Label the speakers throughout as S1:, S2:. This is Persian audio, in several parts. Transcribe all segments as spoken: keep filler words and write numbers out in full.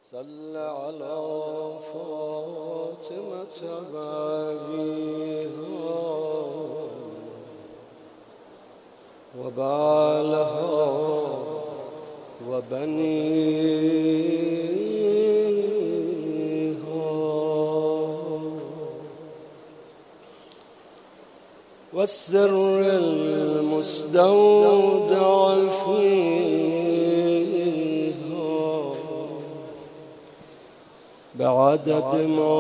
S1: صل على فاطمة أبيها وبعلها وبنيها والسر المستودع فيها بعدد ما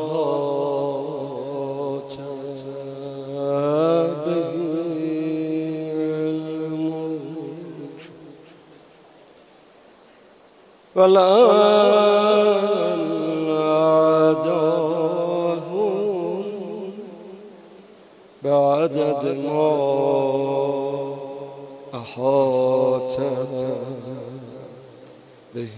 S1: هات به علمك والآن أعداهم بعدد ما أحاط به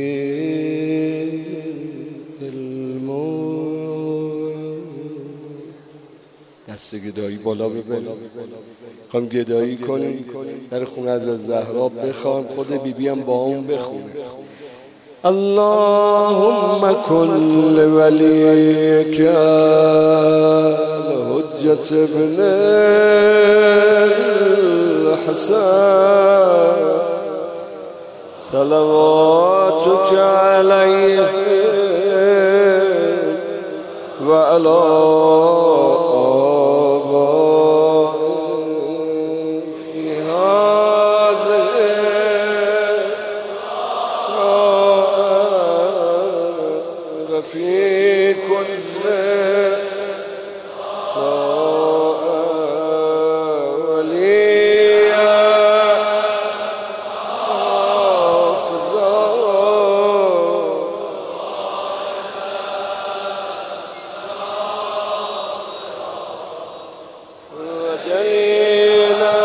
S1: دست گدایی بالا ببریم، میخوایم گدایی کنیم در خونه از زهرا بخوام، خود بیبی هم با اون بخونه. اللهم كن لوليك الحجة ابن الحسن صلواتك عليه وعلى في كل ساعة وليا حافظا ودليلا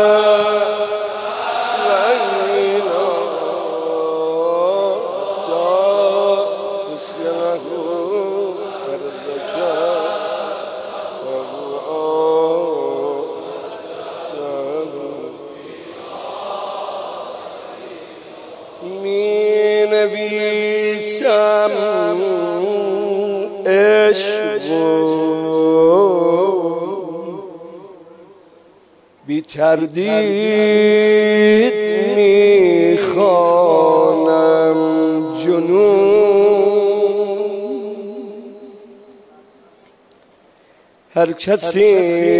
S1: وعينا می نویسم عشق بی تردید می خوانم جنون، هر کسی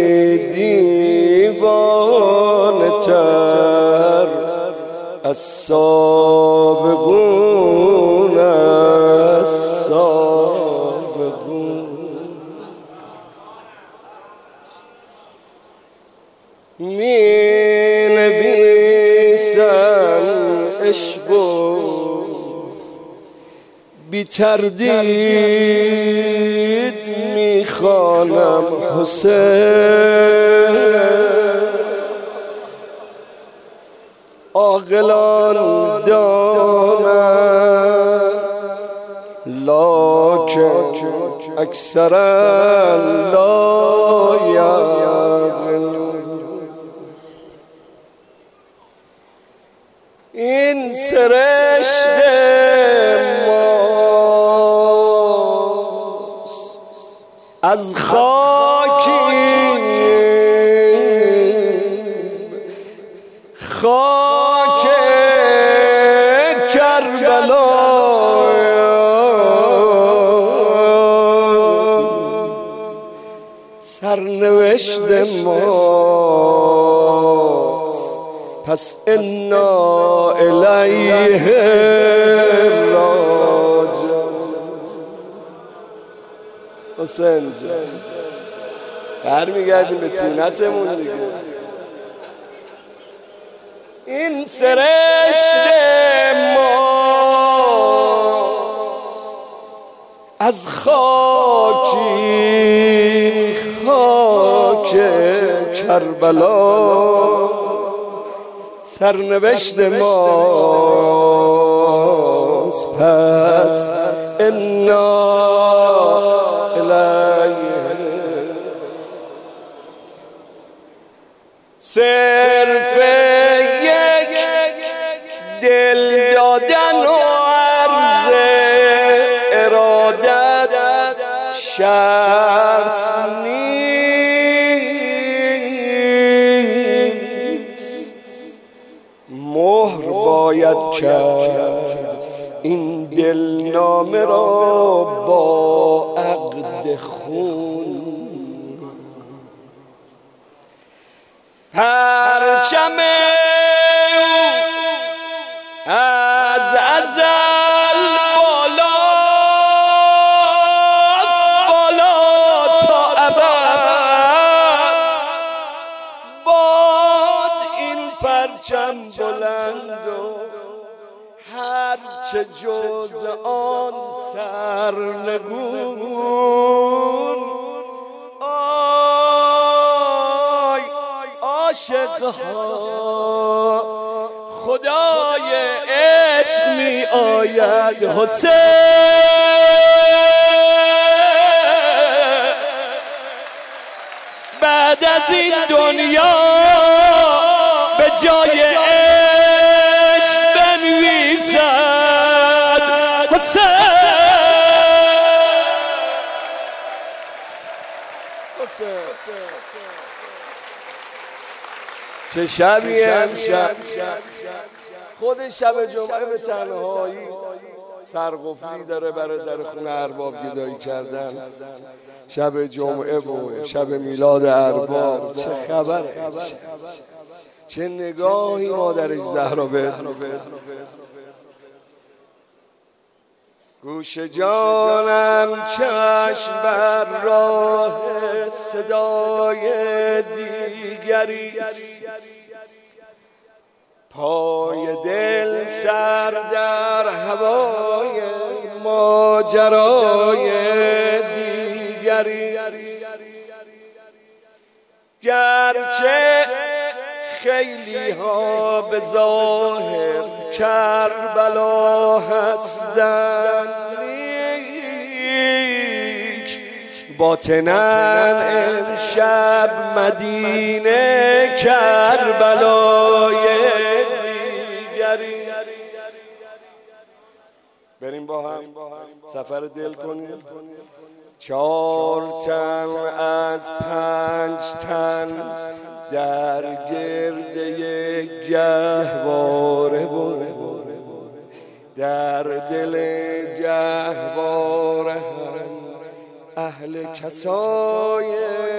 S1: دیوانه تر از سابقون از سابقون می نویسم عشق و بی تردید می خوانم حسین، عاقلان دانند لکن اکثرا لا یعقلون. این سرشت ماست از خاکی خاک کربلا، سرنوشت ماست پس انا الیه راجعون. حسین برمیگردیم به طینتمون دیگه. این سرشت ماست از خاکی خاک کربلا، سرنوشت ماست پس انا الیه. صرف یک دل دادن و عرض باید کرد این دلنامه را با عقد خون. پرچم از ازل بالاست، بالا تا ابد باد این پرچم بلند و هرچه جز آن سرنگون. آی عاشقها خدای عشق می آید حسین، بعد از این دنیا به جای عشق بنویسد حسین. چه شبی امشب، خود شب جمعه به تنهایی سرقفلی داره برای در خونه ارباب گدایی کردن. شب جمعه و شب میلاد ارباب، چه خبره، چه نگاهی مادرش زهرا بهت میکنه. گوش جانم چشم بر راه صدای دیگری، پای دل سر در هوای ماجرای دیگری. گرچه خیلی ها به ظاهر کربلا هستند، نیک باطناً امشب مدینه کربلای دیگری. بریم با هم سفر دل کنیم. چهار تن از پنج تن در گرده گهواره و در دل گهواره هم اهل کسای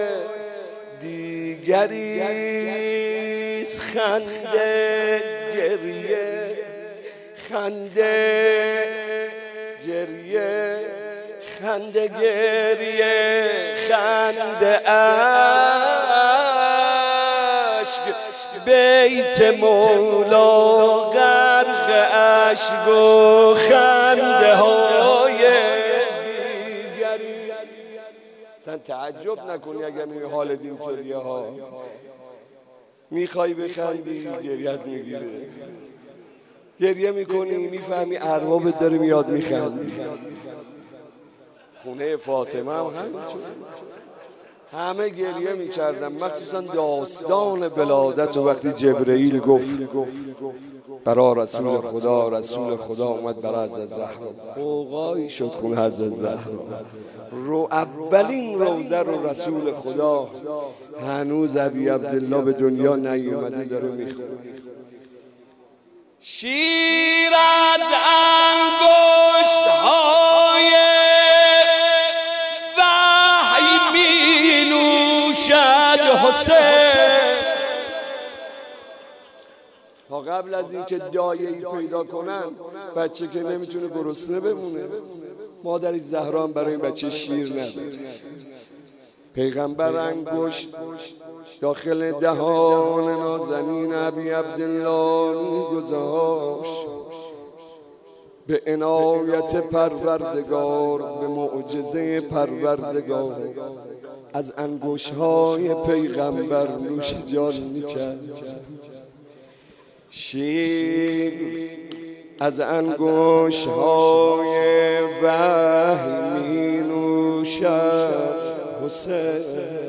S1: دیگریست. خنده گریه، خنده گریه، خنده گریه، خنده اشک، بیت مولا غرق اشک و خنده های دیگری. سن تعجب نکنی اگر می حالت اینطوریه ها، میخوای بخندی گریت میگیره، گریه میکنی میفهمی اربابت داره میاد میخندی. خونه فاطمه هم همینطور، همه گریه میکردن، مخصوصا داستان ولادت و وقتی جبرئیل گفت برای رسول خدا، رسول خدا اومد برای حضرت زهرا، قوقایی شد خونه حضرت زهرا. رو اولین روزه رو رسول خدا، هنوز ابی عبدالله به دنیا نیومده، داره میخونه. شیر از انگشت های وحی می نوشد حسین. تا قبل از اینکه دایه‌ای پیدا کنن، بچه که نمیتونه گرسنه بمونه، مادرش زهرا هم برای این بچه شیر نداره. پیغمبر انگشت داخل دهان نازنین ابی عبدالله می‌گذاشت. به عنایت پروردگار، به معجزه پروردگار، از انگشت‌های پیغمبر نوش جان می‌کرد. شیر از انگشت‌های وحی می‌نوشد حسین.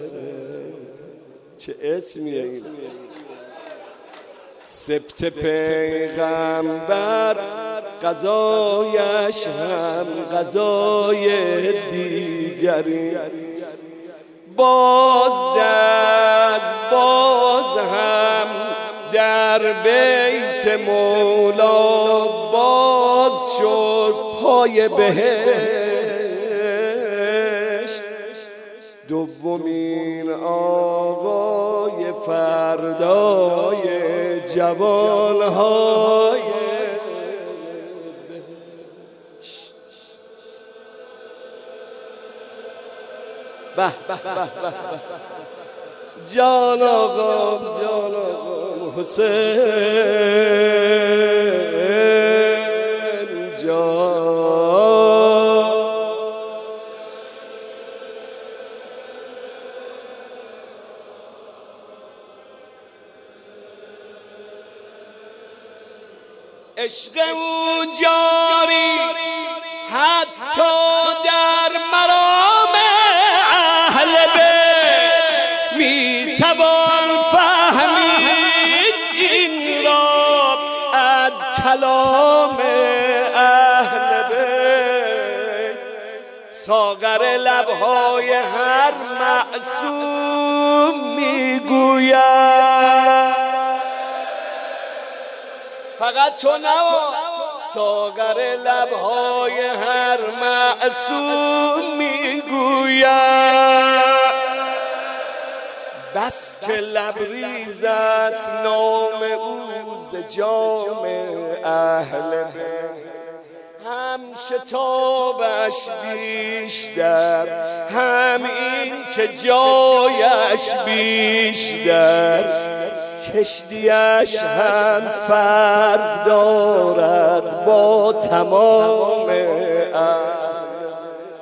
S1: چه اسمیه این؟ سبت پیغمبر غذایش هم غذای دیگری. باز دست باز هم در بیت مولا باز شد پای بهشت، دومین آقای فردای جوانهای بهشت. به به به به جان آقا، جان آقا حسین جان. عشق او جاری حتی در مرام اهل بیت، می توان فهمید این را از کلام اهل بیت. ساغر لبهای هر معصوم میگوید، فقط تو نوا. ساغر لبهای هر معصوم میگوید، بس که لبریز است نام او ز جام اهل بیت. هم شتابش بیشتر، هم این که جایش بیشتر، کشتیش هم فرق دارد با تمام اهل.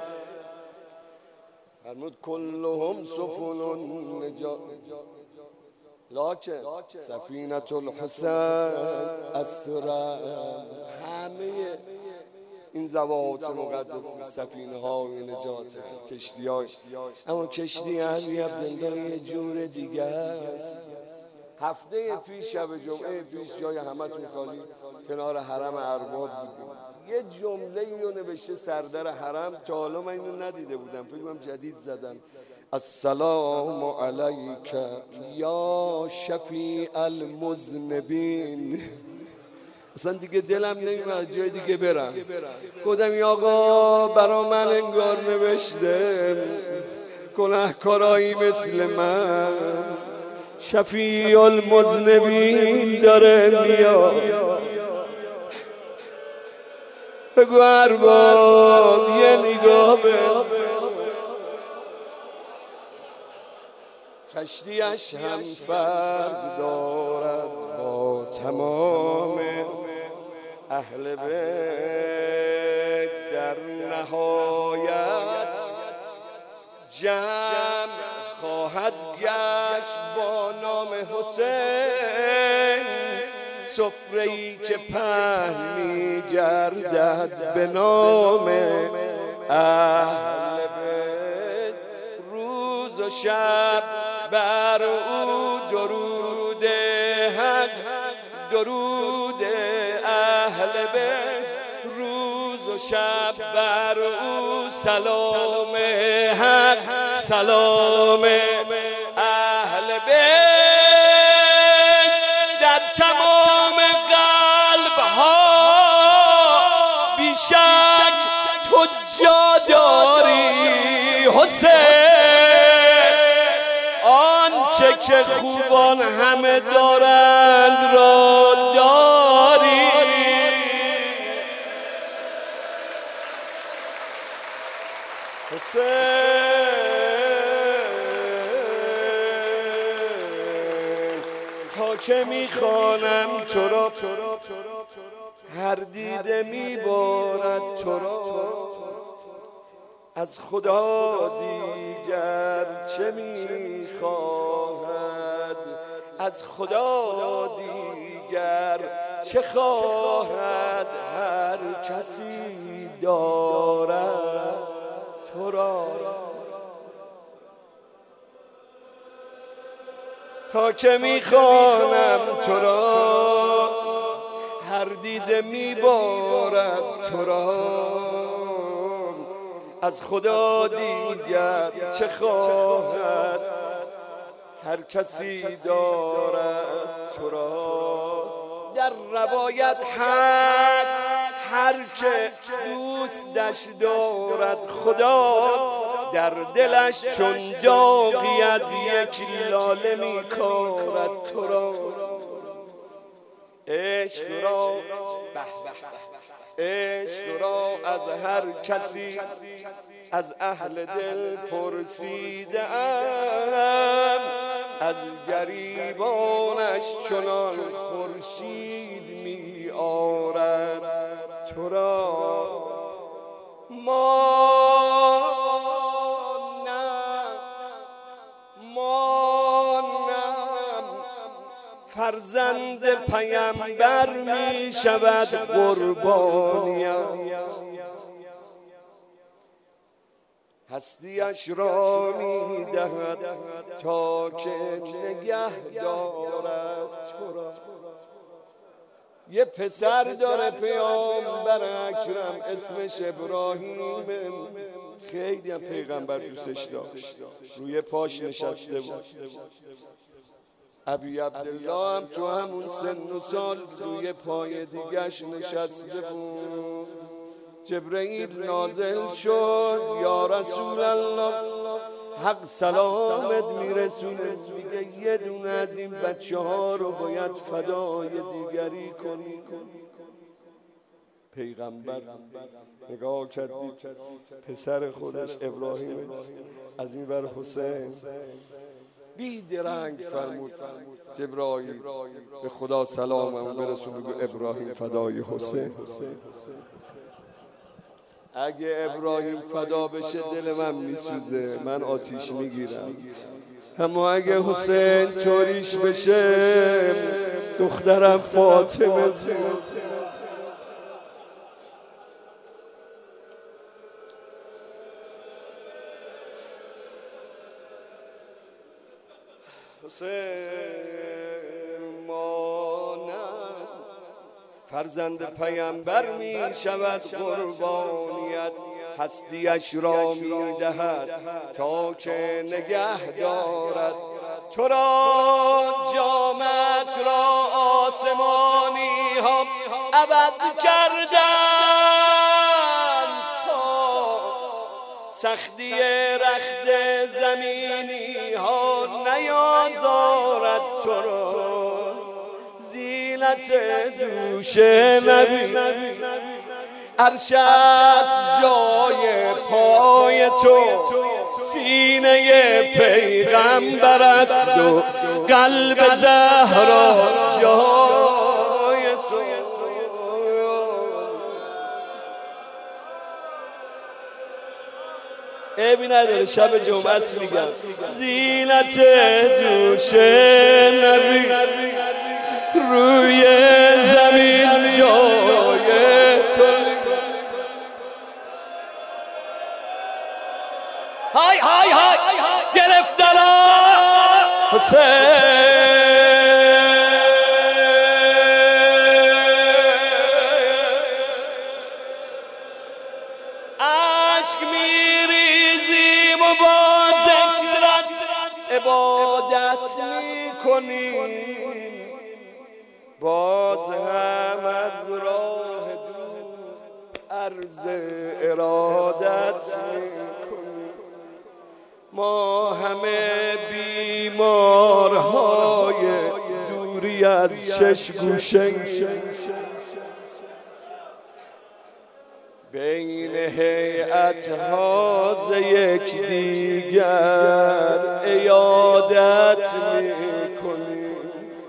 S1: فرمود کلهم سفن نجات لکن سفینة الحسین اسرع. همه این ضوابط مقدس سفینه های نجات، کشتی های، اما کشتی علی عبدالله یه جور دیگه است. هفته پیش شب جمعه پیش جای همتون خالی کنار حرم ارباب بودیم، یه جمله رو نوشته سردر حرم، تا حالا من اینو ندیده بودم، فکرم جدید زدن. السلام علیک یا شفیع المذنبین. اصلا دیگه دلم نمیاد جای دیگه برم. گفتم یا آقا برا من انگار نوشته گناهکارایی مثل من، شفیع المذنبین داره میاد. بگو ارباب یه نگاه به کشتیش هم فرق دارد با تمام اهل بیت. در نهایت جمع خواهد گشت با نام حسین، سفره‌ای که پهن می گردد به نام اهل بیت. روز و شب بر او درود حق، درود اهل بیت. روز و شب بر او سلام حق، سلام اهل بیت. در تمام قلب ها بیشک تو جا داری حسین، آنچه که خوبان همه دارند را داری. حسین تا که میخوانم تو را، هر دیده میبارد تو را. از خدا دیگر چه میخواهد، از خدا دیگر چه خواهد. هر کسی دارد تو را. تا که میخوانم تو را، هر دیده میبارد تو را. از خدا دیگر چه خواهد، هر کسی دارد تو را. در روایت هست هر که دوستش دارد خدا در دلش چون داغی از یک لاله می کارد تو را. عشق را عشق را از هر کسی از اهل دل پرسیده ام از گریبانش چنان خورشید می آرد تو را. ما نه ما نه فرزند پیامبر می شود قربانیم هستیش را می دهد تا که نگه دارد تو را. یه پسر داره پیامبر اکرم اسمش ابراهیم، خیلی هم پیغمبر دوستش داشت، روی پاش نشسته بود. ابی عبدالله هم تو همون سن و سال روی پای دیگش نشسته بود. جبرئیل نازل شد یا رسول الله حق سلامت میرسونه، میگه یه دونه از این بچه ها رو باید فدای دیگری کنی. پیغمبر نگاه کرد پسر خودش ابراهیم، از این ور حسین، بی درنگ فرمود جبرائیل به خدا سلامم برسون بگو ابراهیم فدای حسین. اگه ابراهیم فدا بشه دل من میسوزه، من آتیش میگیرم، اما اگه حسین چوریش بشه دخترم فاطمه حسین مانم فرزند پیامبر می شود قربانیت هستیش را می دهد تا که نگه دارد تو را. جامت را آسمانی ها عوض کردن تا سختی رخت زمینی ها نیازارد تو را. زینت دوش نبی عرش است جای پای تو، سینه پیغمبر است و قلب زهرا جای تو. عیبی نداره شب جمعه است میگم زینت دوش نبی روی زمین جای تو. های های های گرفتن حسین عشق میریزیم و با ذکرت عبادت میکنیم، باز هم از راه دور عرض ارادت میکنیم. ما همه بیمارهای دوری از شش گوشه بین هیئت‌ها ز یک دیگر عیادت میکنیم.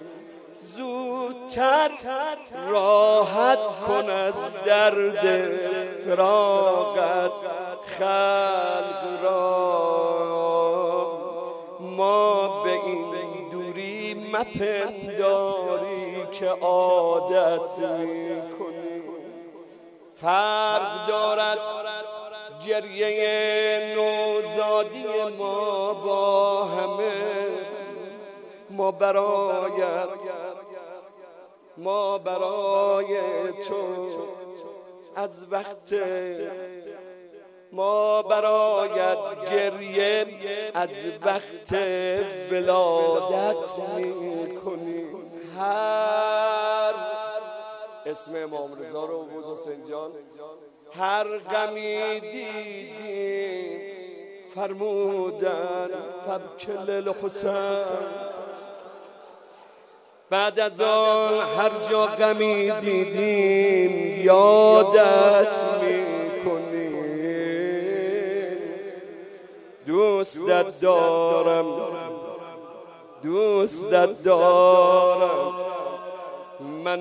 S1: زودتر راحت کن از درد فراقت خلق را، ما به این دوری مپنداری که عادت میکنیم. فرق دارد گریه نوزادی ما با همه، ما برایت ما برای تو از وقت ما برایت گریه از وقت ولادت میکنیم. هر اسم امام رضا رو بود حسین جان. هر غمی دیدیم فرمودن فبکل الحسین، بعد از آن هر جا غمی دیدیم یادت میکنیم، دوستت دارم دوستت دارم من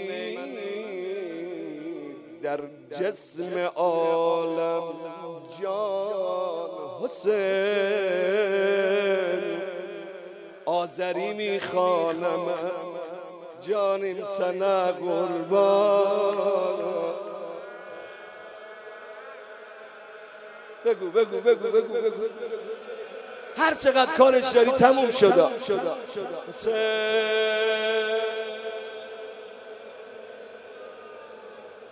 S1: در جسم عالم جان حسین، آذری میخوانم جانم سنه قربان. بگو بگو بگو بگو بگو هر چقدر کارش داری تموم شده. حسین